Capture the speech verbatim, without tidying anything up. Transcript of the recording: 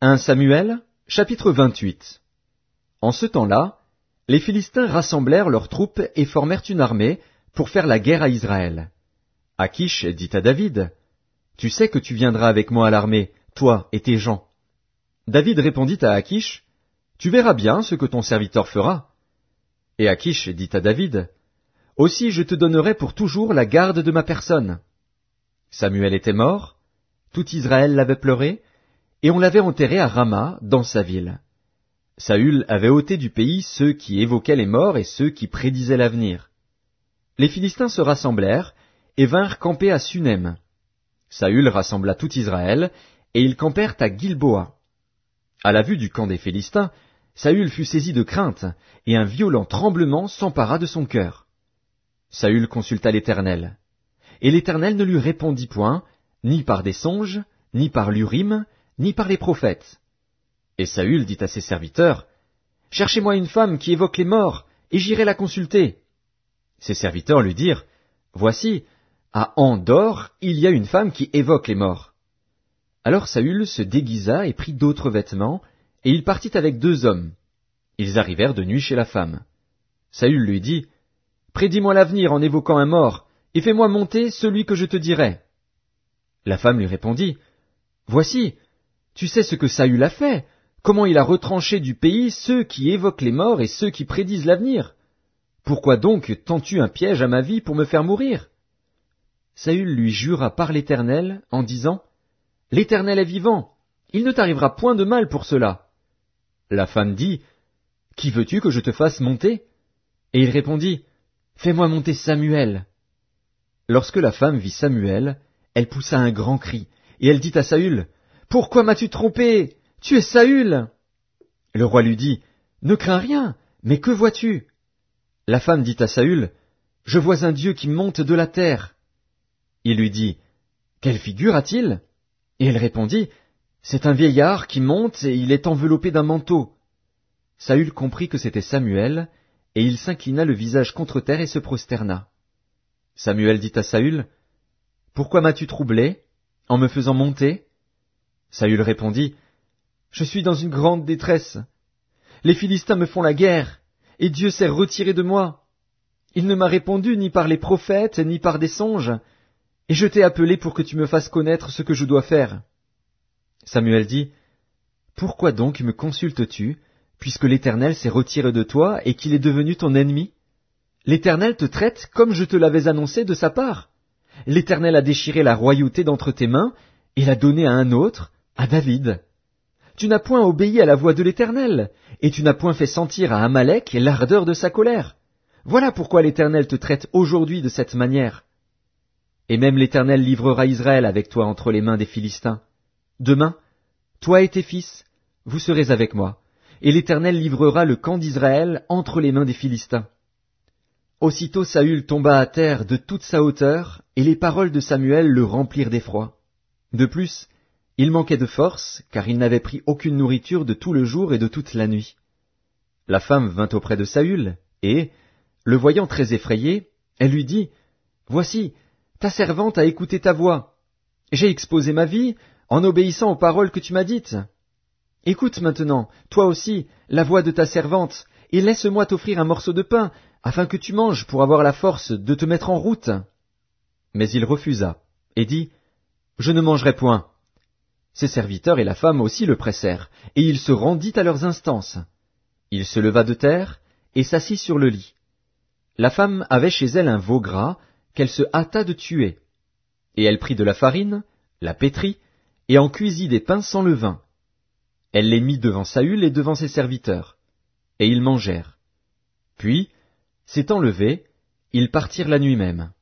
premier Samuel, chapitre vingt-huit. En ce temps-là, les Philistins rassemblèrent leurs troupes et formèrent une armée pour faire la guerre à Israël. Achish dit à David, « Tu sais que tu viendras avec moi à l'armée, toi et tes gens. » David répondit à Achish, « Tu verras bien ce que ton serviteur fera. » Et Achish dit à David, « Aussi je te donnerai pour toujours la garde de ma personne. » Samuel était mort, tout Israël l'avait pleuré, et on l'avait enterré à Rama, dans sa ville. Saül avait ôté du pays ceux qui évoquaient les morts et ceux qui prédisaient l'avenir. Les Philistins se rassemblèrent et vinrent camper à Sunem. Saül rassembla tout Israël, et ils campèrent à Gilboa. À la vue du camp des Philistins, Saül fut saisi de crainte, et un violent tremblement s'empara de son cœur. Saül consulta l'Éternel. Et l'Éternel ne lui répondit point, ni par des songes, ni par l'Urim, ni par les prophètes. Et Saül dit à ses serviteurs, « Cherchez-moi une femme qui évoque les morts, et j'irai la consulter. » Ses serviteurs lui dirent, « Voici, à Endor, il y a une femme qui évoque les morts. » Alors Saül se déguisa et prit d'autres vêtements, et il partit avec deux hommes. Ils arrivèrent de nuit chez la femme. Saül lui dit, « Prédis-moi l'avenir en évoquant un mort, et fais-moi monter celui que je te dirai. » La femme lui répondit, « Voici, tu sais ce que Saül a fait, comment il a retranché du pays ceux qui évoquent les morts et ceux qui prédisent l'avenir. Pourquoi donc tends-tu un piège à ma vie pour me faire mourir? » Saül lui jura par l'Éternel en disant, « L'Éternel est vivant, il ne t'arrivera point de mal pour cela. » La femme dit, « Qui veux-tu que je te fasse monter? » Et il répondit, « Fais-moi monter Samuel. » Lorsque la femme vit Samuel, elle poussa un grand cri, et elle dit à Saül, « Pourquoi m'as-tu trompé? Tu es Saül. » Le roi lui dit, « Ne crains rien, mais que vois-tu? » La femme dit à Saül, « Je vois un Dieu qui monte de la terre. » Il lui dit, « Quelle figure a-t-il? » Et elle répondit, « C'est un vieillard qui monte et il est enveloppé d'un manteau. » Saül comprit que c'était Samuel, et il s'inclina le visage contre terre et se prosterna. Samuel dit à Saül, « Pourquoi m'as-tu troublé, en me faisant monter? » Saül répondit, « Je suis dans une grande détresse. Les Philistins me font la guerre, et Dieu s'est retiré de moi. Il ne m'a répondu ni par les prophètes, ni par des songes, et je t'ai appelé pour que tu me fasses connaître ce que je dois faire. » Samuel dit, « Pourquoi donc me consultes-tu, puisque l'Éternel s'est retiré de toi et qu'il est devenu ton ennemi? L'Éternel te traite comme je te l'avais annoncé de sa part. L'Éternel a déchiré la royauté d'entre tes mains et l'a donnée à un autre, à David. Tu n'as point obéi à la voix de l'Éternel, et tu n'as point fait sentir à Amalek l'ardeur de sa colère. Voilà pourquoi l'Éternel te traite aujourd'hui de cette manière. Et même l'Éternel livrera Israël avec toi entre les mains des Philistins. Demain, toi et tes fils, vous serez avec moi, et l'Éternel livrera le camp d'Israël entre les mains des Philistins. » Aussitôt Saül tomba à terre de toute sa hauteur, et les paroles de Samuel le remplirent d'effroi. De plus, il manquait de force, car il n'avait pris aucune nourriture de tout le jour et de toute la nuit. La femme vint auprès de Saül, et, le voyant très effrayé, elle lui dit, « Voici, ta servante a écouté ta voix. J'ai exposé ma vie en obéissant aux paroles que tu m'as dites. Écoute maintenant, toi aussi, la voix de ta servante, et laisse-moi t'offrir un morceau de pain, afin que tu manges pour avoir la force de te mettre en route. » Mais il refusa, et dit, « Je ne mangerai point. » Ses serviteurs et la femme aussi le pressèrent, et il se rendit à leurs instances. Il se leva de terre, et s'assit sur le lit. La femme avait chez elle un veau gras, qu'elle se hâta de tuer. Et elle prit de la farine, la pétrit, et en cuisit des pains sans levain. Elle les mit devant Saül et devant ses serviteurs, et ils mangèrent. Puis, s'étant levés, ils partirent la nuit même.